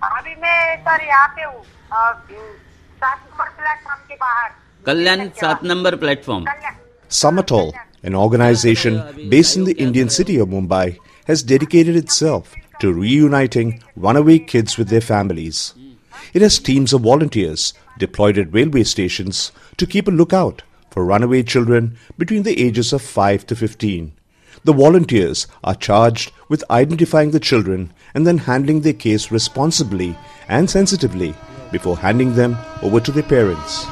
अभी मैं सर यहाँ पे हूँ 7 नंबर प्लेटफॉर्म के बाहर. Kalyan 7 number platform. Samatol, an organization based in the Indian city of Mumbai, has dedicated itself to reuniting runaway kids with their families. It has teams of volunteers deployed at railway stations to keep a lookout for runaway children between the ages of 5 to 15. The volunteers are charged with identifying the children and then handling their case responsibly and sensitively before handing them over to their parents.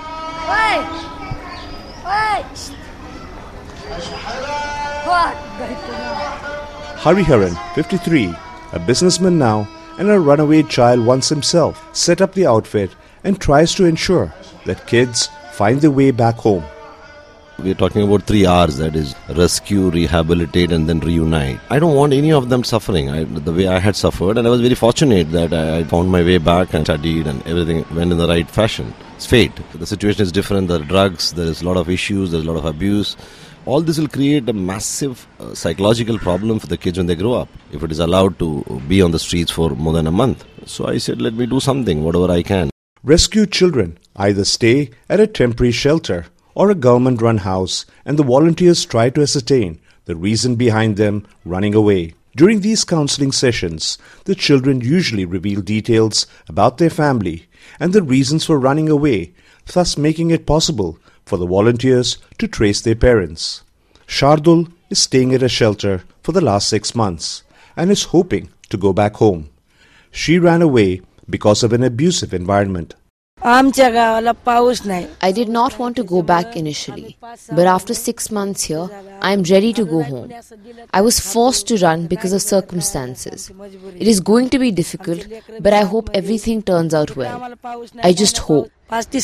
Hariharan, 53, a businessman now and a runaway child once himself, set up the outfit and tries to ensure that kids find their way back home. We're talking about 3 R's, that is rescue, rehabilitate and then reunite. I don't want any of them suffering the way I had suffered, and I was very fortunate that I found my way back and studied and everything went in the right fashion. It's fate. The situation is different, there are drugs, there is a lot of issues, there's a lot of abuse. All this will create a massive psychological problem for the kids when they grow up, if it is allowed to be on the streets for more than a month. So I said, let me do something, whatever I can. Rescued children either stay at a temporary shelter or a government-run house, and the volunteers try to ascertain the reason behind them running away. During these counseling sessions, the children usually reveal details about their family and the reasons for running away, thus making it possible for the volunteers to trace their parents. Shardul is staying at a shelter for the last 6 months and is hoping to go back home. She ran away because of an abusive environment. I did not want to go back initially, but after 6 months here, I am ready to go home. I was forced to run because of circumstances. It is going to be difficult, but I hope everything turns out well. I just hope.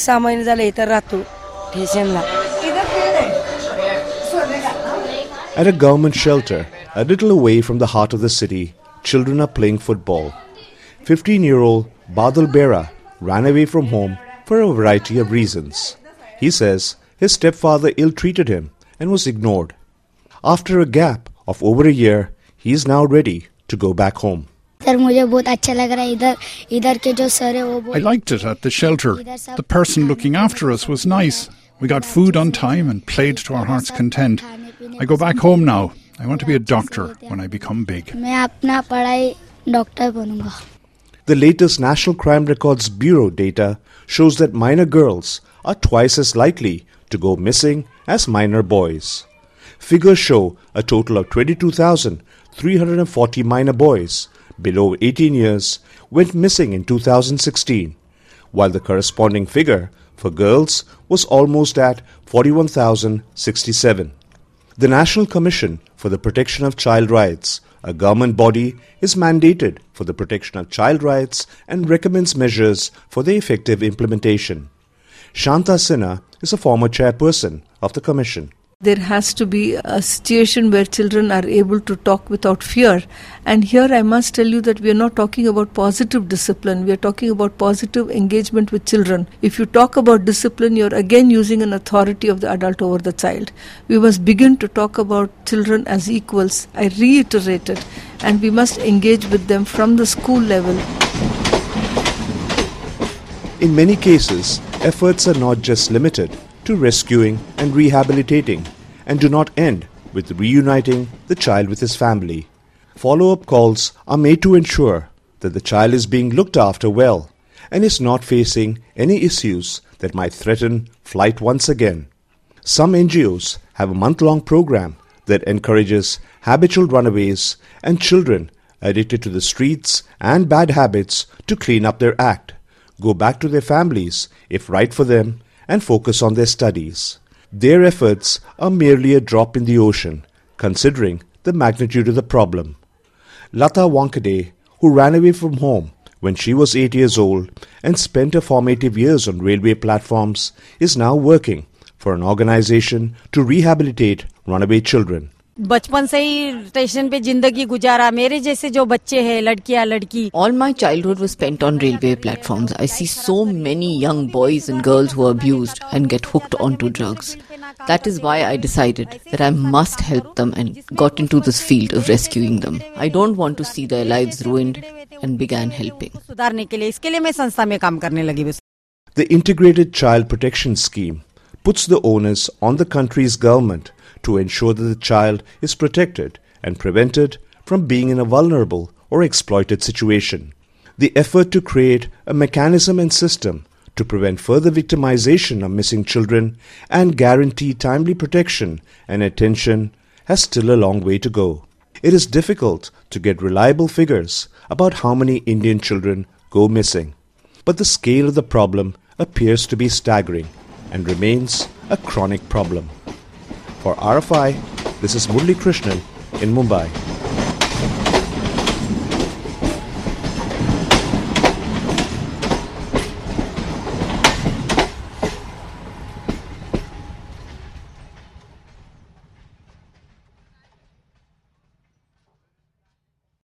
At a government shelter, a little away from the heart of the city, children are playing football. 15-year-old Badal Bera ran away from home for a variety of reasons. He says his stepfather ill-treated him and was ignored. After a gap of over a year, he is now ready to go back home. I liked it at the shelter. The person looking after us was nice. We got food on time and played to our heart's content. I go back home now. I want to be a doctor when I become big. The latest National Crime Records Bureau data shows that minor girls are twice as likely to go missing as minor boys. Figures show a total of 22,340 minor boys below 18 years went missing in 2016, while the corresponding figure for girls was almost at 41,067. The National Commission for the Protection of Child Rights, a government body, is mandated for the protection of child rights and recommends measures for their effective implementation. Shanta Sinha is a former chairperson of the Commission. There has to be a situation where children are able to talk without fear. And here I must tell you that we are not talking about positive discipline. We are talking about positive engagement with children. If you talk about discipline, you're again using an authority of the adult over the child. We must begin to talk about children as equals. I reiterate it. And we must engage with them from the school level. In many cases, efforts are not just limited to rescuing and rehabilitating, and do not end with reuniting the child with his family. Follow-up calls are made to ensure that the child is being looked after well and is not facing any issues that might threaten flight once again. Some NGOs have a month-long program that encourages habitual runaways and children addicted to the streets and bad habits to clean up their act, go back to their families if right for them, and focus on their studies. Their efforts are merely a drop in the ocean, considering the magnitude of the problem. Lata Wankade, who ran away from home when she was 8 years old and spent her formative years on railway platforms, is now working for an organization to rehabilitate runaway children. बचपन से ही station पे जिंदगी गुजारा मेरे जैसे जो बच्चे हैं लड़कियां लड़की. All my childhood was spent on railway platforms. I see so many young boys and girls who are abused and get hooked onto drugs. That is why I decided that I must help them and got into this field of rescuing them. I don't want to see their lives ruined and began helping. सुधारने के लिए इसके लिए मैं संस्था में काम करने लगी बस. The Integrated Child Protection Scheme puts the onus on the country's government to ensure that the child is protected and prevented from being in a vulnerable or exploited situation. The effort to create a mechanism and system to prevent further victimization of missing children and guarantee timely protection and attention has still a long way to go. It is difficult to get reliable figures about how many Indian children go missing, but the scale of the problem appears to be staggering and remains a chronic problem. For RFI, this is Murali Krishnan in Mumbai.